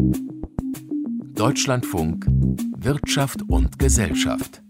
Deutschlandfunk Wirtschaft und Gesellschaft.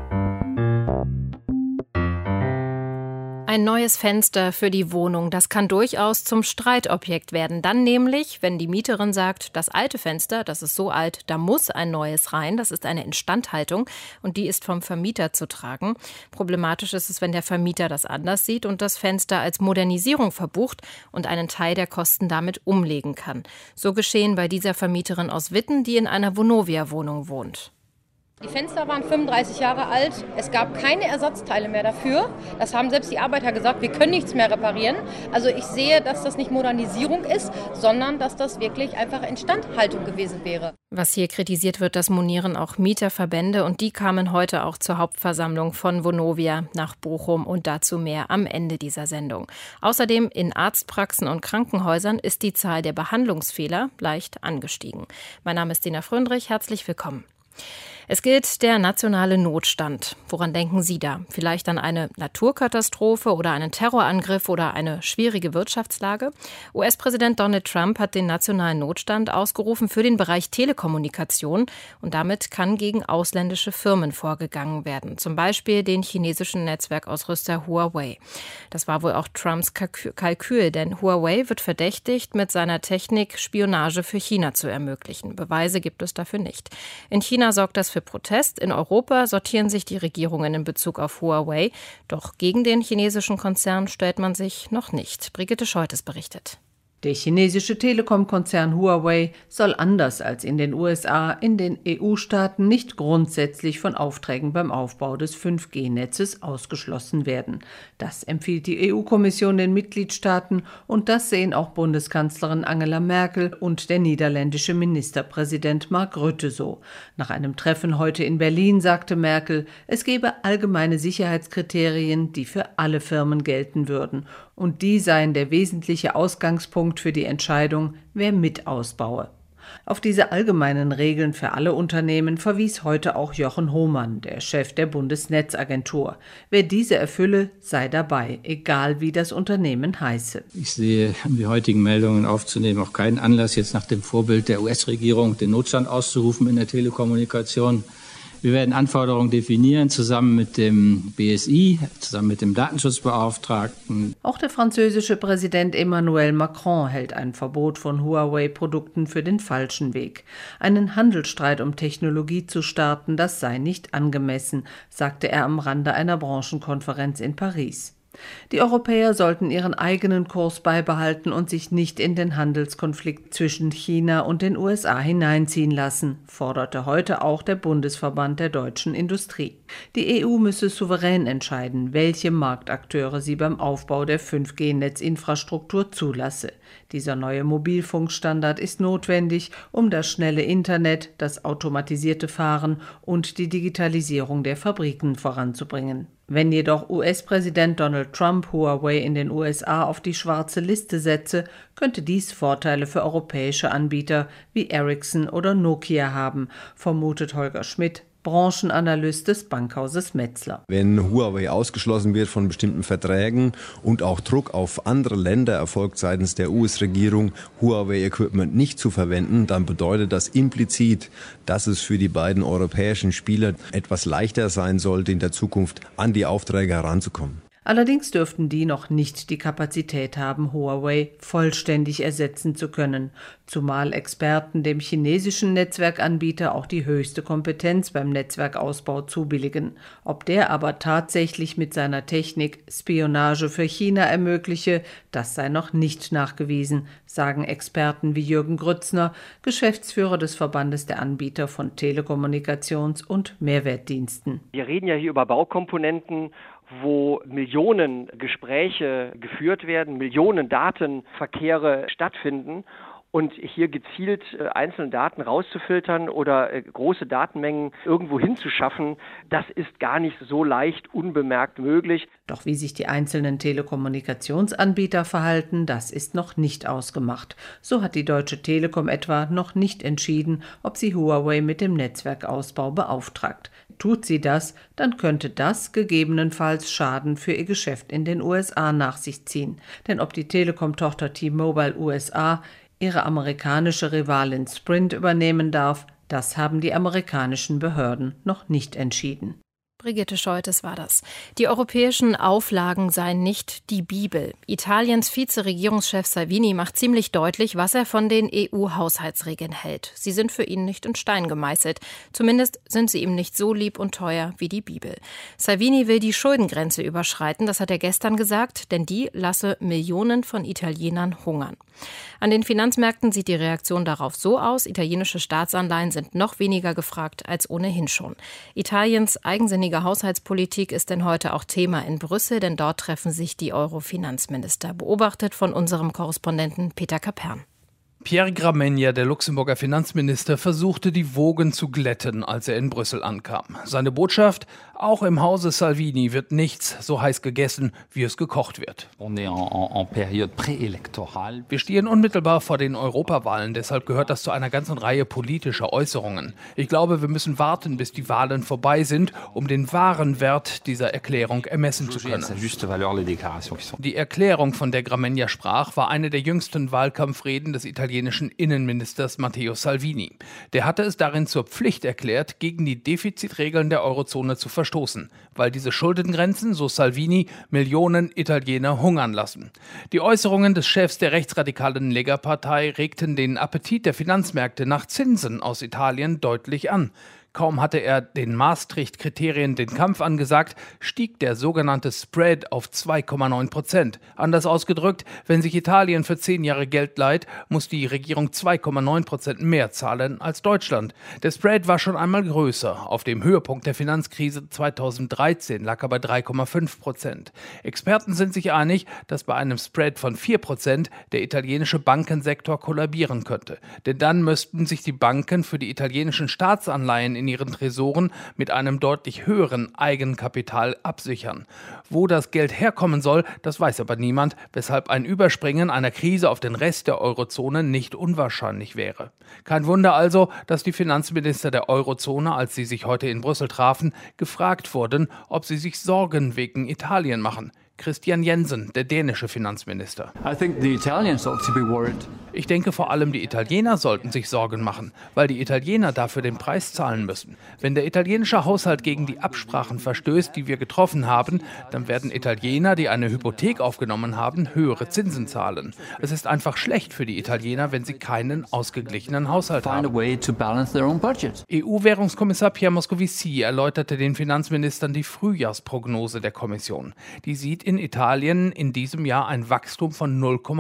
Ein neues Fenster für die Wohnung, das kann durchaus zum Streitobjekt werden. Dann nämlich, wenn die Mieterin sagt, das alte Fenster, das ist so alt, da muss ein neues rein. Das ist eine Instandhaltung und die ist vom Vermieter zu tragen. Problematisch ist es, wenn der Vermieter das anders sieht und das Fenster als Modernisierung verbucht und einen Teil der Kosten damit umlegen kann. So geschehen bei dieser Vermieterin aus Witten, die in einer Vonovia-Wohnung wohnt. Die Fenster waren 35 Jahre alt, es gab keine Ersatzteile mehr dafür. Das haben selbst die Arbeiter gesagt, wir können nichts mehr reparieren. Also ich sehe, dass das nicht Modernisierung ist, sondern dass das wirklich einfach Instandhaltung gewesen wäre. Was hier kritisiert wird, das monieren auch Mieterverbände und die kamen heute auch zur Hauptversammlung von Vonovia nach Bochum und dazu mehr am Ende dieser Sendung. Außerdem in Arztpraxen und Krankenhäusern ist die Zahl der Behandlungsfehler leicht angestiegen. Mein Name ist Dina Fröndrich, herzlich willkommen. Es gilt der nationale Notstand. Woran denken Sie da? Vielleicht an eine Naturkatastrophe oder einen Terrorangriff oder eine schwierige Wirtschaftslage? US-Präsident Donald Trump hat den nationalen Notstand ausgerufen für den Bereich Telekommunikation und damit kann gegen ausländische Firmen vorgegangen werden. Zum Beispiel den chinesischen Netzwerkausrüster Huawei. Das war wohl auch Trumps Kalkül, denn Huawei wird verdächtigt, mit seiner Technik Spionage für China zu ermöglichen. Beweise gibt es dafür nicht. In China sorgt das für Protest. In Europa sortieren sich die Regierungen in Bezug auf Huawei. Doch gegen den chinesischen Konzern stellt man sich noch nicht. Brigitte Scholtes berichtet. Der chinesische Telekom-Konzern Huawei soll anders als in den USA in den EU-Staaten nicht grundsätzlich von Aufträgen beim Aufbau des 5G-Netzes ausgeschlossen werden. Das empfiehlt die EU-Kommission den Mitgliedstaaten und das sehen auch Bundeskanzlerin Angela Merkel und der niederländische Ministerpräsident Mark Rutte so. Nach einem Treffen heute in Berlin sagte Merkel, es gebe allgemeine Sicherheitskriterien, die für alle Firmen gelten würden. Und die seien der wesentliche Ausgangspunkt für die Entscheidung, wer mit ausbaue. Auf diese allgemeinen Regeln für alle Unternehmen verwies heute auch Jochen Hohmann, der Chef der Bundesnetzagentur. Wer diese erfülle, sei dabei, egal wie das Unternehmen heiße. Ich sehe, um die heutigen Meldungen aufzunehmen, auch keinen Anlass, jetzt nach dem Vorbild der US-Regierung den Notstand auszurufen in der Telekommunikation. Wir werden Anforderungen definieren, zusammen mit dem BSI, zusammen mit dem Datenschutzbeauftragten. Auch der französische Präsident Emmanuel Macron hält ein Verbot von Huawei-Produkten für den falschen Weg. Einen Handelsstreit um Technologie zu starten, das sei nicht angemessen, sagte er am Rande einer Branchenkonferenz in Paris. Die Europäer sollten ihren eigenen Kurs beibehalten und sich nicht in den Handelskonflikt zwischen China und den USA hineinziehen lassen, forderte heute auch der Bundesverband der deutschen Industrie. Die EU müsse souverän entscheiden, welche Marktakteure sie beim Aufbau der 5G-Netzinfrastruktur zulasse. Dieser neue Mobilfunkstandard ist notwendig, um das schnelle Internet, das automatisierte Fahren und die Digitalisierung der Fabriken voranzubringen. Wenn jedoch US-Präsident Donald Trump Huawei in den USA auf die schwarze Liste setze, könnte dies Vorteile für europäische Anbieter wie Ericsson oder Nokia haben, vermutet Holger Schmidt, Branchenanalyst des Bankhauses Metzler. Wenn Huawei ausgeschlossen wird von bestimmten Verträgen und auch Druck auf andere Länder erfolgt seitens der US-Regierung, Huawei-Equipment nicht zu verwenden, dann bedeutet das implizit, dass es für die beiden europäischen Spieler etwas leichter sein sollte, in der Zukunft an die Aufträge heranzukommen. Allerdings dürften die noch nicht die Kapazität haben, Huawei vollständig ersetzen zu können, zumal Experten dem chinesischen Netzwerkanbieter auch die höchste Kompetenz beim Netzwerkausbau zubilligen. Ob der aber tatsächlich mit seiner Technik Spionage für China ermögliche, das sei noch nicht nachgewiesen, sagen Experten wie Jürgen Grützner, Geschäftsführer des Verbandes der Anbieter von Telekommunikations- und Mehrwertdiensten. Wir reden ja hier über Baukomponenten, wo Millionen Gespräche geführt werden, Millionen Datenverkehre stattfinden. Und hier gezielt einzelne Daten rauszufiltern oder große Datenmengen irgendwo hinzuschaffen, das ist gar nicht so leicht unbemerkt möglich. Doch wie sich die einzelnen Telekommunikationsanbieter verhalten, das ist noch nicht ausgemacht. So hat die Deutsche Telekom etwa noch nicht entschieden, ob sie Huawei mit dem Netzwerkausbau beauftragt. Tut sie das, dann könnte das gegebenenfalls Schaden für ihr Geschäft in den USA nach sich ziehen. Denn ob die Telekom-Tochter T-Mobile USA ihre amerikanische Rivalin Sprint übernehmen darf, das haben die amerikanischen Behörden noch nicht entschieden. Brigitte Scholtes war das. Die europäischen Auflagen seien nicht die Bibel. Italiens Vize-Regierungschef Salvini macht ziemlich deutlich, was er von den EU-Haushaltsregeln hält. Sie sind für ihn nicht in Stein gemeißelt. Zumindest sind sie ihm nicht so lieb und teuer wie die Bibel. Salvini will die Schuldengrenze überschreiten, das hat er gestern gesagt, denn die lasse Millionen von Italienern hungern. An den Finanzmärkten sieht die Reaktion darauf so aus, italienische Staatsanleihen sind noch weniger gefragt als ohnehin schon. Italiens eigensinnige Haushaltspolitik ist denn heute auch Thema in Brüssel, denn dort treffen sich die Euro-Finanzminister. Beobachtet von unserem Korrespondenten Peter Kapern. Pierre Gramegna, der Luxemburger Finanzminister, versuchte die Wogen zu glätten, als er in Brüssel ankam. Seine Botschaft: Auch im Hause Salvini wird nichts so heiß gegessen, wie es gekocht wird. Wir stehen unmittelbar vor den Europawahlen, deshalb gehört das zu einer ganzen Reihe politischer Äußerungen. Ich glaube, wir müssen warten, bis die Wahlen vorbei sind, um den wahren Wert dieser Erklärung ermessen zu können. Die Erklärung, von der Gramegna sprach, war eine der jüngsten Wahlkampfreden des italienischen Innenministers Matteo Salvini. Der hatte es darin zur Pflicht erklärt, gegen die Defizitregeln der Eurozone zu verstoßen, weil diese Schuldengrenzen, so Salvini, Millionen Italiener hungern lassen. Die Äußerungen des Chefs der rechtsradikalen Lega-Partei regten den Appetit der Finanzmärkte nach Zinsen aus Italien deutlich an. Kaum hatte er den Maastricht-Kriterien den Kampf angesagt, stieg der sogenannte Spread auf 2,9%. Anders ausgedrückt, wenn sich Italien für 10 Jahre Geld leiht, muss die Regierung 2,9% mehr zahlen als Deutschland. Der Spread war schon einmal größer. Auf dem Höhepunkt der Finanzkrise 2013 lag er bei 3,5%. Experten sind sich einig, dass bei einem Spread von 4% der italienische Bankensektor kollabieren könnte. Denn dann müssten sich die Banken für die italienischen Staatsanleihen in ihren Tresoren mit einem deutlich höheren Eigenkapital absichern. Wo das Geld herkommen soll, das weiß aber niemand, weshalb ein Überspringen einer Krise auf den Rest der Eurozone nicht unwahrscheinlich wäre. Kein Wunder also, dass die Finanzminister der Eurozone, als sie sich heute in Brüssel trafen, gefragt wurden, ob sie sich Sorgen wegen Italien machen. Christian Jensen, der dänische Finanzminister. Ich denke, vor allem die Italiener sollten sich Sorgen machen, weil die Italiener dafür den Preis zahlen müssen. Wenn der italienische Haushalt gegen die Absprachen verstößt, die wir getroffen haben, dann werden Italiener, die eine Hypothek aufgenommen haben, höhere Zinsen zahlen. Es ist einfach schlecht für die Italiener, wenn sie keinen ausgeglichenen Haushalt haben. EU-Währungskommissar Pierre Moscovici erläuterte den Finanzministern die Frühjahrsprognose der Kommission. Die sieht in Italien in diesem Jahr ein Wachstum von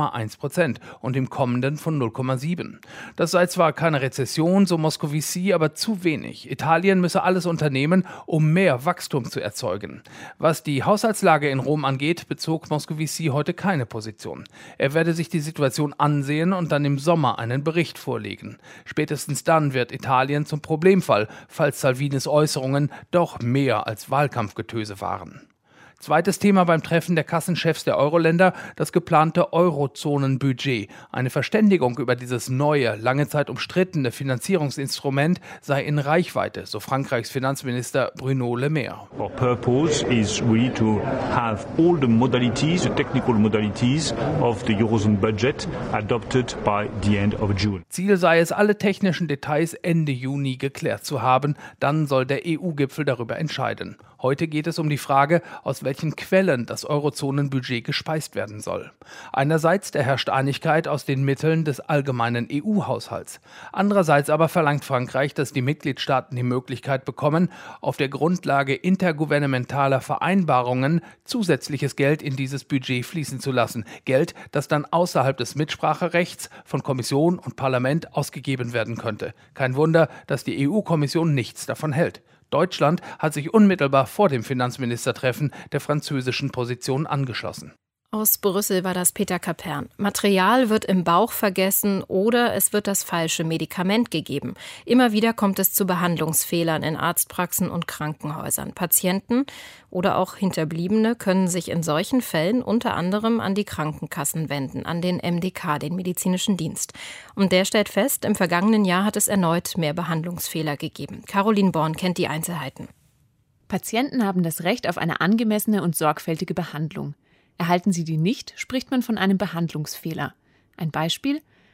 0,1% und im kommenden von 0,7. Das sei zwar keine Rezession, so Moscovici, aber zu wenig. Italien müsse alles unternehmen, um mehr Wachstum zu erzeugen. Was die Haushaltslage in Rom angeht, bezog Moscovici heute keine Position. Er werde sich die Situation ansehen und dann im Sommer einen Bericht vorlegen. Spätestens dann wird Italien zum Problemfall, falls Salvinis Äußerungen doch mehr als Wahlkampfgetöse waren. Zweites Thema beim Treffen der Kassenchefs der Euro-Länder, das geplante Eurozonenbudget. Eine Verständigung über dieses neue, lange Zeit umstrittene Finanzierungsinstrument sei in Reichweite, so Frankreichs Finanzminister Bruno Le Maire. Our purpose is really to have all the modalities, the technical modalities of the Eurozone budget adopted by the end of June. Ziel sei es, alle technischen Details Ende Juni geklärt zu haben. Dann soll der EU-Gipfel darüber entscheiden. Heute geht es um die Frage, aus welchen Quellen das Eurozonenbudget gespeist werden soll. Einerseits herrscht Einigkeit aus den Mitteln des allgemeinen EU-Haushalts. Andererseits aber verlangt Frankreich, dass die Mitgliedstaaten die Möglichkeit bekommen, auf der Grundlage intergouvernementaler Vereinbarungen zusätzliches Geld in dieses Budget fließen zu lassen. Geld, das dann außerhalb des Mitspracherechts von Kommission und Parlament ausgegeben werden könnte. Kein Wunder, dass die EU-Kommission nichts davon hält. Deutschland hat sich unmittelbar vor dem Finanzministertreffen der französischen Position angeschlossen. Aus Brüssel war das Peter Kapern. Material wird im Bauch vergessen oder es wird das falsche Medikament gegeben. Immer wieder kommt es zu Behandlungsfehlern in Arztpraxen und Krankenhäusern. Patienten oder auch Hinterbliebene können sich in solchen Fällen unter anderem an die Krankenkassen wenden, an den MDK, den medizinischen Dienst. Und der stellt fest, im vergangenen Jahr hat es erneut mehr Behandlungsfehler gegeben. Caroline Born kennt die Einzelheiten. Patienten haben das Recht auf eine angemessene und sorgfältige Behandlung. Erhalten sie die nicht, spricht man von einem Behandlungsfehler. Ein Beispiel: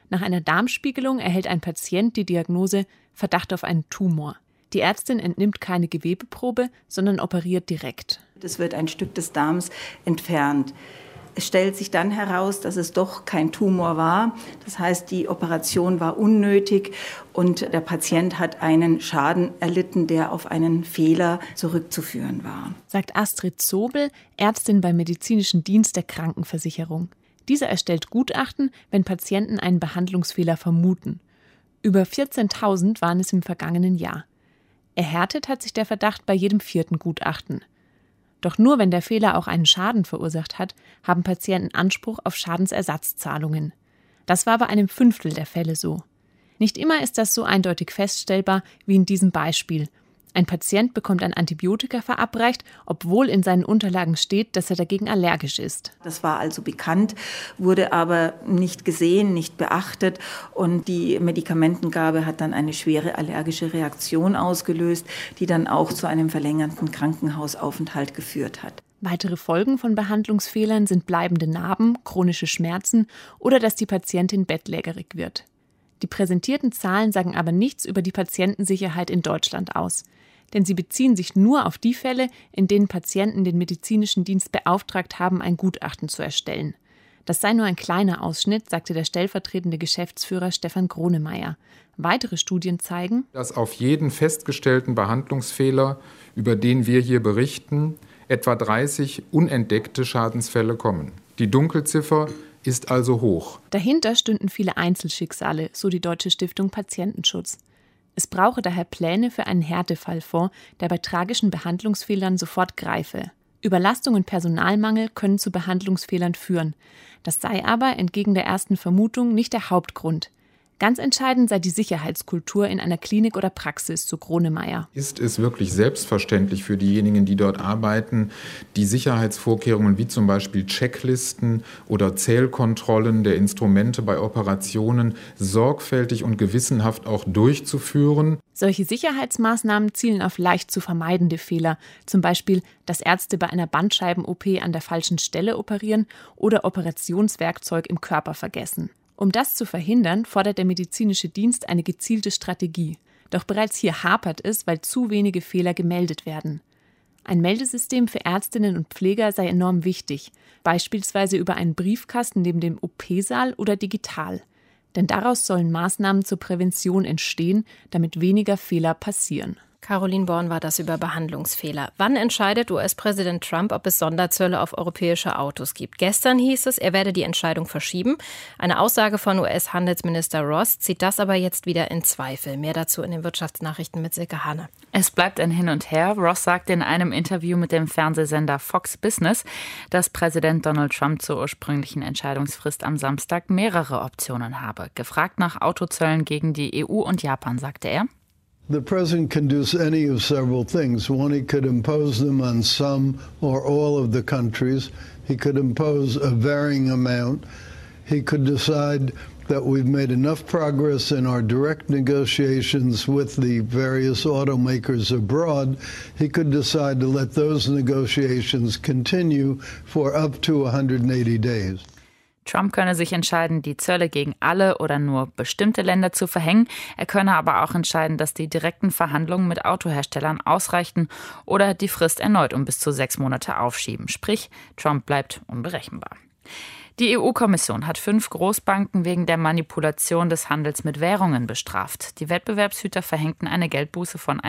Nach einer Darmspiegelung erhält ein Patient die Diagnose Verdacht auf einen Tumor. Die Ärztin entnimmt keine Gewebeprobe, sondern operiert direkt. Es wird ein Stück des Darms entfernt. Es stellt sich dann heraus, dass es doch kein Tumor war. Das heißt, die Operation war unnötig und der Patient hat einen Schaden erlitten, der auf einen Fehler zurückzuführen war. Sagt Astrid Zobel, Ärztin beim Medizinischen Dienst der Krankenversicherung. Dieser erstellt Gutachten, wenn Patienten einen Behandlungsfehler vermuten. Über 14.000 waren es im vergangenen Jahr. Erhärtet hat sich der Verdacht bei jedem 4. Gutachten. Doch nur wenn der Fehler auch einen Schaden verursacht hat, haben Patienten Anspruch auf Schadensersatzzahlungen. Das war bei einem 1/5 der Fälle so. Nicht immer ist das so eindeutig feststellbar wie in diesem Beispiel. Ein Patient bekommt ein Antibiotika verabreicht, obwohl in seinen Unterlagen steht, dass er dagegen allergisch ist. Das war also bekannt, wurde aber nicht gesehen, nicht beachtet und die Medikamentengabe hat dann eine schwere allergische Reaktion ausgelöst, die dann auch zu einem verlängerten Krankenhausaufenthalt geführt hat. Weitere Folgen von Behandlungsfehlern sind bleibende Narben, chronische Schmerzen oder dass die Patientin bettlägerig wird. Die präsentierten Zahlen sagen aber nichts über die Patientensicherheit in Deutschland aus. Denn sie beziehen sich nur auf die Fälle, in denen Patienten den medizinischen Dienst beauftragt haben, ein Gutachten zu erstellen. Das sei nur ein kleiner Ausschnitt, sagte der stellvertretende Geschäftsführer Stefan Gronemeyer. Weitere Studien zeigen, dass auf jeden festgestellten Behandlungsfehler, über den wir hier berichten, etwa 30 unentdeckte Schadensfälle kommen. Die Dunkelziffer ist also hoch. Dahinter stünden viele Einzelschicksale, so die Deutsche Stiftung Patientenschutz. Es brauche daher Pläne für einen Härtefallfonds, der bei tragischen Behandlungsfehlern sofort greife. Überlastung und Personalmangel können zu Behandlungsfehlern führen. Das sei aber, entgegen der ersten Vermutung, nicht der Hauptgrund. Ganz entscheidend sei die Sicherheitskultur in einer Klinik oder Praxis, so Gronemeyer. Ist es wirklich selbstverständlich für diejenigen, die dort arbeiten, die Sicherheitsvorkehrungen wie zum Beispiel Checklisten oder Zählkontrollen der Instrumente bei Operationen sorgfältig und gewissenhaft auch durchzuführen? Solche Sicherheitsmaßnahmen zielen auf leicht zu vermeidende Fehler, zum Beispiel, dass Ärzte bei einer Bandscheiben-OP an der falschen Stelle operieren oder Operationswerkzeug im Körper vergessen. Um das zu verhindern, fordert der medizinische Dienst eine gezielte Strategie. Doch bereits hier hapert es, weil zu wenige Fehler gemeldet werden. Ein Meldesystem für Ärztinnen und Pfleger sei enorm wichtig, beispielsweise über einen Briefkasten neben dem OP-Saal oder digital. Denn daraus sollen Maßnahmen zur Prävention entstehen, damit weniger Fehler passieren. Caroline Born war das über Behandlungsfehler. Wann entscheidet US-Präsident Trump, ob es Sonderzölle auf europäische Autos gibt? Gestern hieß es, er werde die Entscheidung verschieben. Eine Aussage von US-Handelsminister Ross zieht das aber jetzt wieder in Zweifel. Mehr dazu in den Wirtschaftsnachrichten mit Silke Hane. Es bleibt ein Hin und Her. Ross sagte in einem Interview mit dem Fernsehsender Fox Business, dass Präsident Donald Trump zur ursprünglichen Entscheidungsfrist am Samstag mehrere Optionen habe. Gefragt nach Autozöllen gegen die EU und Japan, sagte er: The president can do any of several things. One, he could impose them on some or all of the countries. He could impose a varying amount. He could decide that we've made enough progress in our direct negotiations with the various automakers abroad. He could decide to let those negotiations continue for up to 180 days. Trump könne sich entscheiden, die Zölle gegen alle oder nur bestimmte Länder zu verhängen. Er könne aber auch entscheiden, dass die direkten Verhandlungen mit Autoherstellern ausreichten oder die Frist erneut um bis zu 6 Monate aufschieben. Sprich, Trump bleibt unberechenbar. Die EU-Kommission hat 5 Großbanken wegen der Manipulation des Handels mit Währungen bestraft. Die Wettbewerbshüter verhängten eine Geldbuße von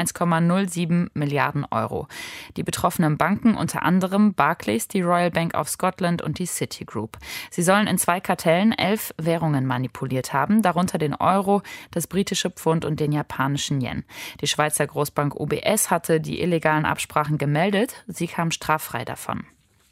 1,07 Milliarden Euro. Die betroffenen Banken, unter anderem Barclays, die Royal Bank of Scotland und die Citigroup. Sie sollen in 2 Kartellen 11 Währungen manipuliert haben, darunter den Euro, das britische Pfund und den japanischen Yen. Die Schweizer Großbank UBS hatte die illegalen Absprachen gemeldet. Sie kam straffrei davon.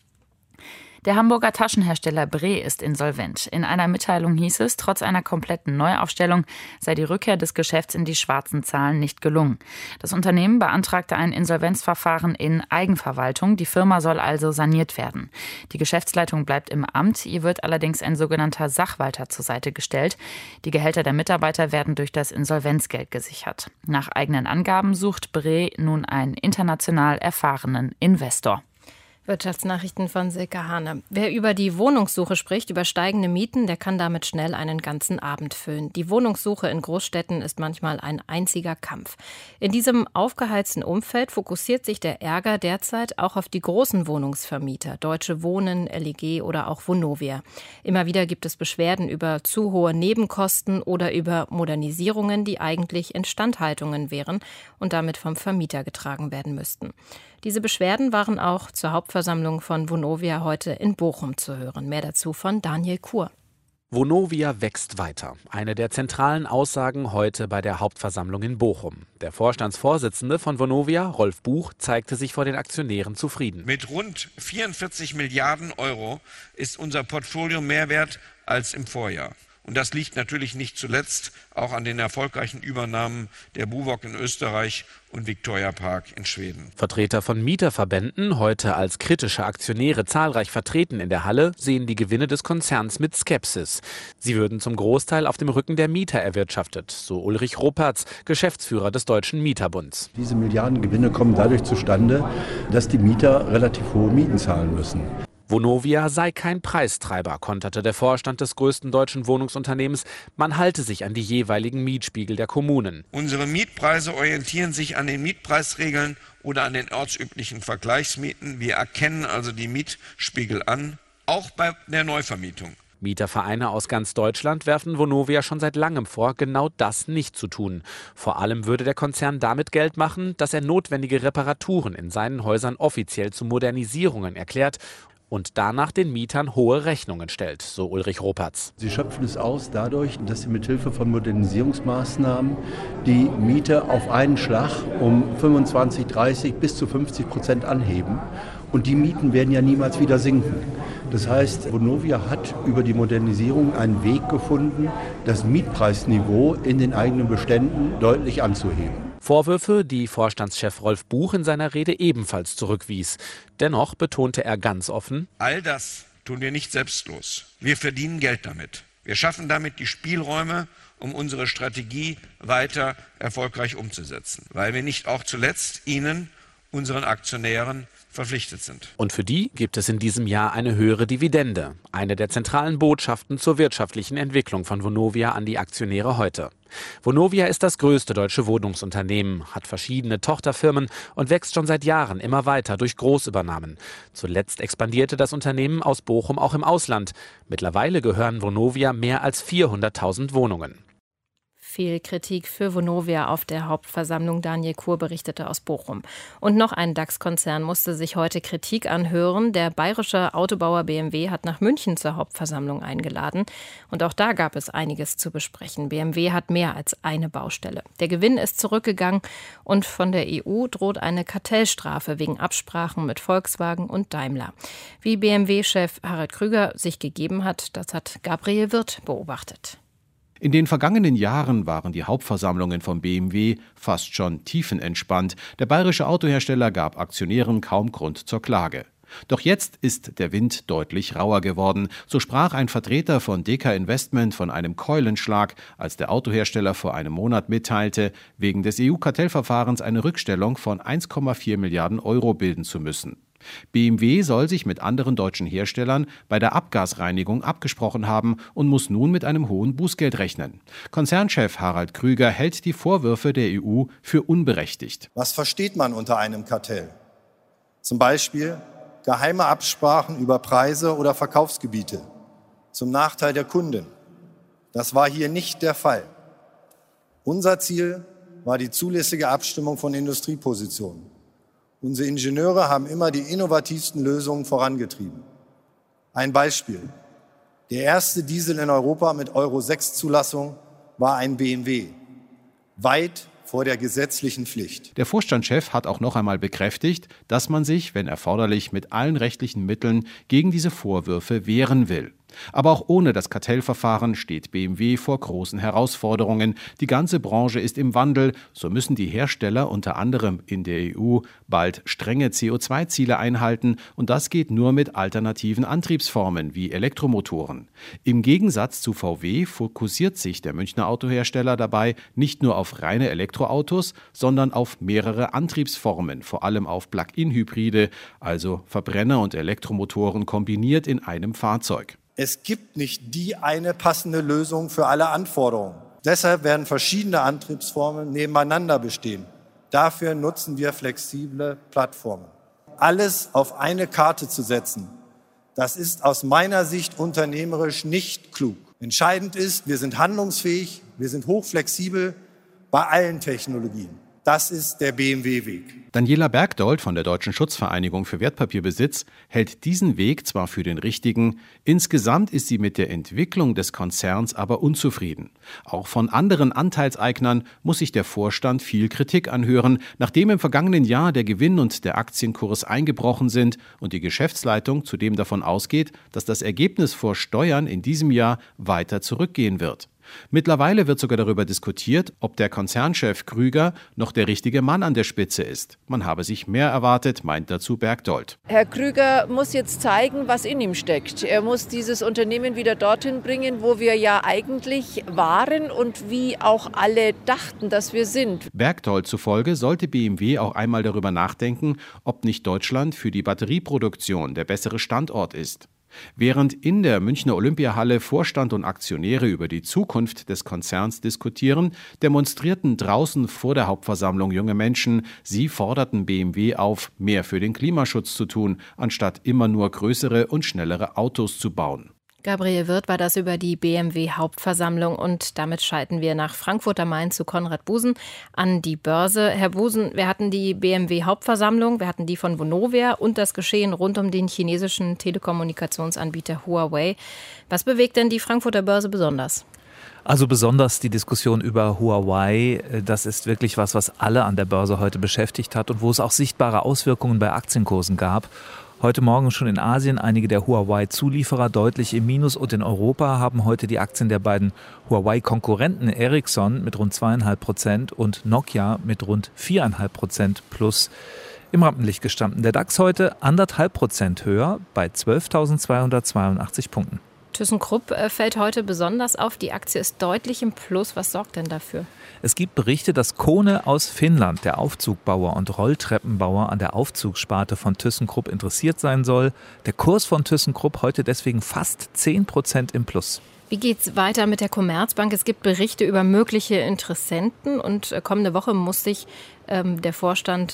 Der Hamburger Taschenhersteller Bre ist insolvent. In einer Mitteilung hieß es, trotz einer kompletten Neuaufstellung sei die Rückkehr des Geschäfts in die schwarzen Zahlen nicht gelungen. Das Unternehmen beantragte ein Insolvenzverfahren in Eigenverwaltung. Die Firma soll also saniert werden. Die Geschäftsleitung bleibt im Amt. Ihr wird allerdings ein sogenannter Sachwalter zur Seite gestellt. Die Gehälter der Mitarbeiter werden durch das Insolvenzgeld gesichert. Nach eigenen Angaben sucht Bre nun einen international erfahrenen Investor. Wirtschaftsnachrichten von Silke Hane. Wer über die Wohnungssuche spricht, über steigende Mieten, der kann damit schnell einen ganzen Abend füllen. Die Wohnungssuche in Großstädten ist manchmal ein einziger Kampf. In diesem aufgeheizten Umfeld fokussiert sich der Ärger derzeit auch auf die großen Wohnungsvermieter, Deutsche Wohnen, LEG oder auch Vonovia. Immer wieder gibt es Beschwerden über zu hohe Nebenkosten oder über Modernisierungen, die eigentlich Instandhaltungen wären und damit vom Vermieter getragen werden müssten. Diese Beschwerden waren auch zur Hauptversammlung von Vonovia heute in Bochum zu hören. Mehr dazu von Daniel Kur. Vonovia wächst weiter. Eine der zentralen Aussagen heute bei der Hauptversammlung in Bochum. Der Vorstandsvorsitzende von Vonovia, Rolf Buch, zeigte sich vor den Aktionären zufrieden. Mit rund 44 Milliarden Euro ist unser Portfolio mehr wert als im Vorjahr. Und das liegt natürlich nicht zuletzt auch an den erfolgreichen Übernahmen der Buwog in Österreich und Victoria Park in Schweden. Vertreter von Mieterverbänden, heute als kritische Aktionäre zahlreich vertreten in der Halle, sehen die Gewinne des Konzerns mit Skepsis. Sie würden zum Großteil auf dem Rücken der Mieter erwirtschaftet, so Ulrich Ropertz, Geschäftsführer des Deutschen Mieterbunds. Diese Milliardengewinne kommen dadurch zustande, dass die Mieter relativ hohe Mieten zahlen müssen. Vonovia sei kein Preistreiber, konterte der Vorstand des größten deutschen Wohnungsunternehmens. Man halte sich an die jeweiligen Mietspiegel der Kommunen. Unsere Mietpreise orientieren sich an den Mietpreisregeln oder an den ortsüblichen Vergleichsmieten. Wir erkennen also die Mietspiegel an, auch bei der Neuvermietung. Mietervereine aus ganz Deutschland werfen Vonovia schon seit langem vor, genau das nicht zu tun. Vor allem würde der Konzern damit Geld machen, dass er notwendige Reparaturen in seinen Häusern offiziell zu Modernisierungen erklärt und danach den Mietern hohe Rechnungen stellt, so Ulrich Ropertz. Sie schöpfen es aus dadurch, dass sie mithilfe von Modernisierungsmaßnahmen die Miete auf einen Schlag um 25, 30 bis zu 50% anheben. Und die Mieten werden ja niemals wieder sinken. Das heißt, Vonovia hat über die Modernisierung einen Weg gefunden, das Mietpreisniveau in den eigenen Beständen deutlich anzuheben. Vorwürfe, die Vorstandschef Rolf Buch in seiner Rede ebenfalls zurückwies. Dennoch betonte er ganz offen: All das tun wir nicht selbstlos. Wir verdienen Geld damit. Wir schaffen damit die Spielräume, um unsere Strategie weiter erfolgreich umzusetzen, weil wir nicht auch zuletzt Ihnen, unseren Aktionären, verpflichtet sind. Und für die gibt es in diesem Jahr eine höhere Dividende. Eine der zentralen Botschaften zur wirtschaftlichen Entwicklung von Vonovia an die Aktionäre heute. Vonovia ist das größte deutsche Wohnungsunternehmen, hat verschiedene Tochterfirmen und wächst schon seit Jahren immer weiter durch Großübernahmen. Zuletzt expandierte das Unternehmen aus Bochum auch im Ausland. Mittlerweile gehören Vonovia mehr als 400.000 Wohnungen. Viel Kritik für Vonovia auf der Hauptversammlung. Daniel Kur berichtete aus Bochum. Und noch ein DAX-Konzern musste sich heute Kritik anhören. Der bayerische Autobauer BMW hat nach München zur Hauptversammlung eingeladen. Und auch da gab es einiges zu besprechen. BMW hat mehr als eine Baustelle. Der Gewinn ist zurückgegangen und von der EU droht eine Kartellstrafe wegen Absprachen mit Volkswagen und Daimler. Wie BMW-Chef Harald Krüger sich gegeben hat, das hat Gabriel Wirth beobachtet. In den vergangenen Jahren waren die Hauptversammlungen von BMW fast schon tiefenentspannt. Der bayerische Autohersteller gab Aktionären kaum Grund zur Klage. Doch jetzt ist der Wind deutlich rauer geworden. So sprach ein Vertreter von Deka Investment von einem Keulenschlag, als der Autohersteller vor einem Monat mitteilte, wegen des EU-Kartellverfahrens eine Rückstellung von 1,4 Milliarden Euro bilden zu müssen. BMW soll sich mit anderen deutschen Herstellern bei der Abgasreinigung abgesprochen haben und muss nun mit einem hohen Bußgeld rechnen. Konzernchef Harald Krüger hält die Vorwürfe der EU für unberechtigt. Was versteht man unter einem Kartell? Zum Beispiel geheime Absprachen über Preise oder Verkaufsgebiete zum Nachteil der Kunden. Das war hier nicht der Fall. Unser Ziel war die zulässige Abstimmung von Industriepositionen. Unsere Ingenieure haben immer die innovativsten Lösungen vorangetrieben. Ein Beispiel. Der erste Diesel in Europa mit Euro-6-Zulassung war ein BMW. Weit vor der gesetzlichen Pflicht. Der Vorstandschef hat auch noch einmal bekräftigt, dass man sich, wenn erforderlich, mit allen rechtlichen Mitteln gegen diese Vorwürfe wehren will. Aber auch ohne das Kartellverfahren steht BMW vor großen Herausforderungen. Die ganze Branche ist im Wandel. So müssen die Hersteller unter anderem in der EU bald strenge CO2-Ziele einhalten. Und das geht nur mit alternativen Antriebsformen wie Elektromotoren. Im Gegensatz zu VW fokussiert sich der Münchner Autohersteller dabei nicht nur auf reine Elektroautos, sondern auf mehrere Antriebsformen, vor allem auf Plug-in-Hybride, also Verbrenner und Elektromotoren kombiniert in einem Fahrzeug. Es gibt nicht die eine passende Lösung für alle Anforderungen. Deshalb werden verschiedene Antriebsformen nebeneinander bestehen. Dafür nutzen wir flexible Plattformen. Alles auf eine Karte zu setzen, das ist aus meiner Sicht unternehmerisch nicht klug. Entscheidend ist, wir sind handlungsfähig, wir sind hochflexibel bei allen Technologien. Das ist der BMW-Weg. Daniela Bergdold von der Deutschen Schutzvereinigung für Wertpapierbesitz hält diesen Weg zwar für den richtigen, insgesamt ist sie mit der Entwicklung des Konzerns aber unzufrieden. Auch von anderen Anteilseignern muss sich der Vorstand viel Kritik anhören, nachdem im vergangenen Jahr der Gewinn und der Aktienkurs eingebrochen sind und die Geschäftsleitung zudem davon ausgeht, dass das Ergebnis vor Steuern in diesem Jahr weiter zurückgehen wird. Mittlerweile wird sogar darüber diskutiert, ob der Konzernchef Krüger noch der richtige Mann an der Spitze ist. Man habe sich mehr erwartet, meint dazu Bergdold. Herr Krüger muss jetzt zeigen, was in ihm steckt. Er muss dieses Unternehmen wieder dorthin bringen, wo wir ja eigentlich waren und wie auch alle dachten, dass wir sind. Bergdold zufolge sollte BMW auch einmal darüber nachdenken, ob nicht Deutschland für die Batterieproduktion der bessere Standort ist. Während in der Münchner Olympiahalle Vorstand und Aktionäre über die Zukunft des Konzerns diskutieren, demonstrierten draußen vor der Hauptversammlung junge Menschen. Sie forderten BMW auf, mehr für den Klimaschutz zu tun, anstatt immer nur größere und schnellere Autos zu bauen. Gabriel Wirth war das über die BMW-Hauptversammlung und damit schalten wir nach Frankfurt am Main zu Konrad Busen an die Börse. Herr Busen, wir hatten die BMW-Hauptversammlung, wir hatten die von Vonovia und das Geschehen rund um den chinesischen Telekommunikationsanbieter Huawei. Was bewegt denn die Frankfurter Börse besonders? Also besonders die Diskussion über Huawei, das ist wirklich was alle an der Börse heute beschäftigt hat und wo es auch sichtbare Auswirkungen bei Aktienkursen gab. Heute Morgen schon in Asien einige der Huawei-Zulieferer deutlich im Minus und in Europa haben heute die Aktien der beiden Huawei-Konkurrenten Ericsson mit rund 2,5% und Nokia mit rund 4,5% plus im Rampenlicht gestanden. Der DAX heute 1,5% höher bei 12.282 Punkten. ThyssenKrupp fällt heute besonders auf. Die Aktie ist deutlich im Plus. Was sorgt denn dafür? Es gibt Berichte, dass Kone aus Finnland, der Aufzugbauer und Rolltreppenbauer, an der Aufzugssparte von ThyssenKrupp interessiert sein soll. Der Kurs von ThyssenKrupp heute deswegen fast 10% im Plus. Wie geht's weiter mit der Commerzbank? Es gibt Berichte über mögliche Interessenten und kommende Woche muss der Vorstand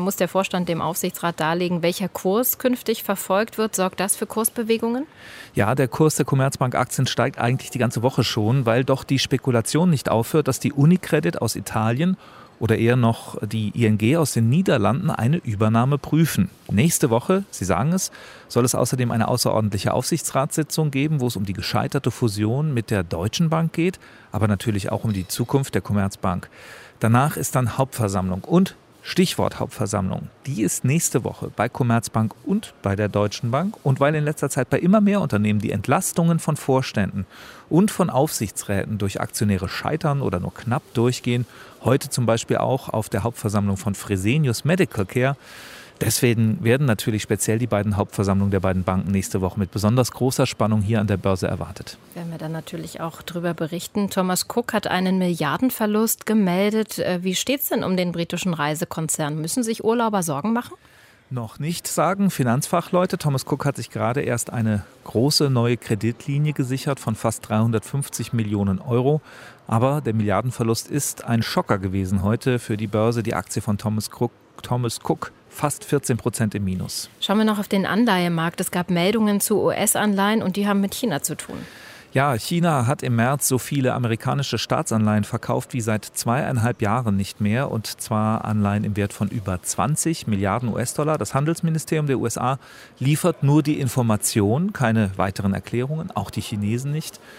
dem Aufsichtsrat darlegen, welcher Kurs künftig verfolgt wird. Sorgt das für Kursbewegungen? Ja, der Kurs der Commerzbank-Aktien steigt eigentlich die ganze Woche schon, weil doch die Spekulation nicht aufhört, dass die Unicredit aus Italien oder eher noch die ING aus den Niederlanden eine Übernahme prüfen. Nächste Woche, Sie sagen es, soll es außerdem eine außerordentliche Aufsichtsratssitzung geben, wo es um die gescheiterte Fusion mit der Deutschen Bank geht, aber natürlich auch um die Zukunft der Commerzbank. Danach ist dann Hauptversammlung und Stichwort Hauptversammlung. Die ist nächste Woche bei Commerzbank und bei der Deutschen Bank. Und weil in letzter Zeit bei immer mehr Unternehmen die Entlastungen von Vorständen und von Aufsichtsräten durch Aktionäre scheitern oder nur knapp durchgehen, heute zum Beispiel auch auf der Hauptversammlung von Fresenius Medical Care. Deswegen werden natürlich speziell die beiden Hauptversammlungen der beiden Banken nächste Woche mit besonders großer Spannung hier an der Börse erwartet. Werden wir dann natürlich auch drüber berichten. Thomas Cook hat einen Milliardenverlust gemeldet. Wie steht es denn um den britischen Reisekonzern? Müssen sich Urlauber Sorgen machen? Noch nicht, sagen Finanzfachleute. Thomas Cook hat sich gerade erst eine große neue Kreditlinie gesichert von fast 350 Millionen Euro. Aber der Milliardenverlust ist ein Schocker gewesen heute für die Börse. Die Aktie von Thomas Cook fast 14% im Minus. Schauen wir noch auf den Anleihemarkt. Es gab Meldungen zu US-Anleihen und die haben mit China zu tun. Ja, China hat im März so viele amerikanische Staatsanleihen verkauft wie seit 2,5 Jahren nicht mehr. Und zwar Anleihen im Wert von über 20 Milliarden US-Dollar. Das Handelsministerium der USA liefert nur die Information, keine weiteren Erklärungen, auch die Chinesen nicht.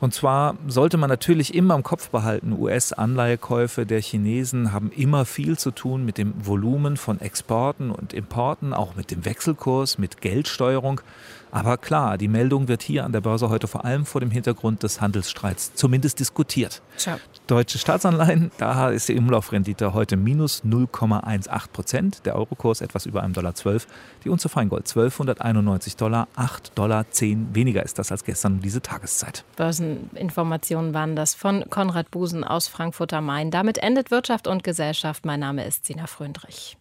Und zwar sollte man natürlich immer im Kopf behalten, US-Anleihekäufe der Chinesen haben immer viel zu tun mit dem Volumen von Exporten und Importen, auch mit dem Wechselkurs, mit Geldsteuerung. Aber klar, die Meldung wird hier an der Börse heute vor allem vor dem Hintergrund des Handelsstreits zumindest diskutiert. Ciao. Deutsche Staatsanleihen, da ist die Umlaufrendite heute minus 0,18%, der Eurokurs etwas über $1,12, die Unze Feingold $1291, $8,10 weniger ist das als gestern um diese Tageszeit. Börseninformationen waren das von Konrad Busen aus Frankfurt am Main. Damit endet Wirtschaft und Gesellschaft. Mein Name ist Sina Fröndrich.